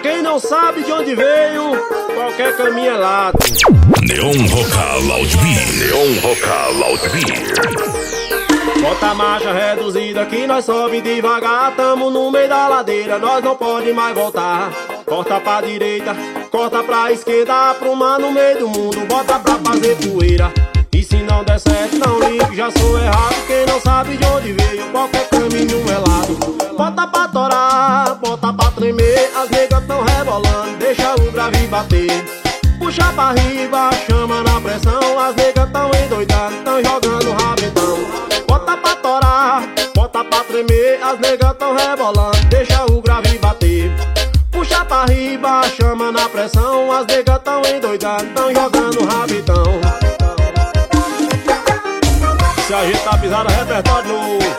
quem não sabe de onde veio, qualquer caminho é lado. Neon Roca Loud Beer. Neon Roca Loud Beer. Bota a marcha reduzida que nós sobe devagar. Tamo no meio da ladeira, nós não pode mais voltar. Corta pra direita, corta pra esquerda. Apruma no meio do mundo, bota pra fazer poeira. E se não der certo, não ligue, já sou errado. Quem não sabe de onde veio, qualquer caminho é lado. Bota pra torar, bota pra tremer. As negas tão rebolando, deixa o grave bater. Puxa pra riba, chama na pressão. As negas tão endoidando, tão jogando rabetão. Bota pra torar, bota pra tremer. As negas tão rebolando, deixa o grave bater. Puxa pra riba, chama na pressão. As negas tão endoidando, tão jogando rabetão. Se a gente tá pisando, repertório novo.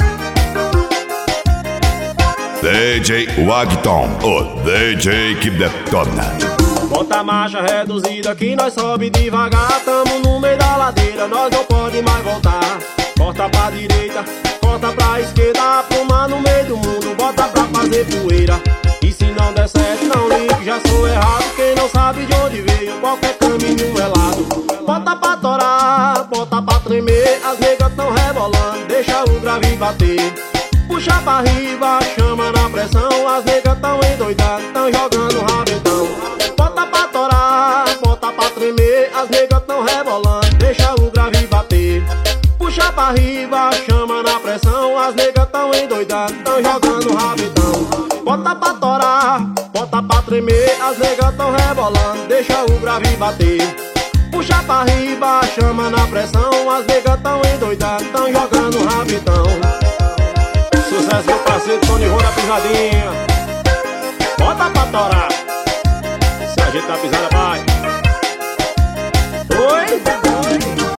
DJ Wagton, o DJ que detona. Bota a marcha reduzida que nós sobe devagar. Tamo no meio da ladeira, nós não pode mais voltar. Corta pra direita, corta pra esquerda. Apruma no meio do mundo, bota pra fazer poeira. E se não der certo, não ligue, já sou errado. Quem não sabe de onde veio, qualquer caminho é lado. Bota pra torar, bota pra tremer. As negas tão rebolando, deixa o grave bater. Puxa pra riba, chama na pressão. As negas tão endoidando, tão jogando rabetão. Bota pra torar, bota pra tremer. As negas tão rebolando, deixa o grave bater. Puxa pra riba, chama na pressão. As negas tão endoidando, tão jogando rabetão. Bota pra torar, bota pra tremer. As negas tão rebolando, deixa o grave bater. Puxa pra riba, chama na pressão. As negas tão endoidando, tão jogando rabetão. Sucesso meu parceiro Tony Rô na pisadinha. Bota pra torar. Se a gente tá pisando, vai.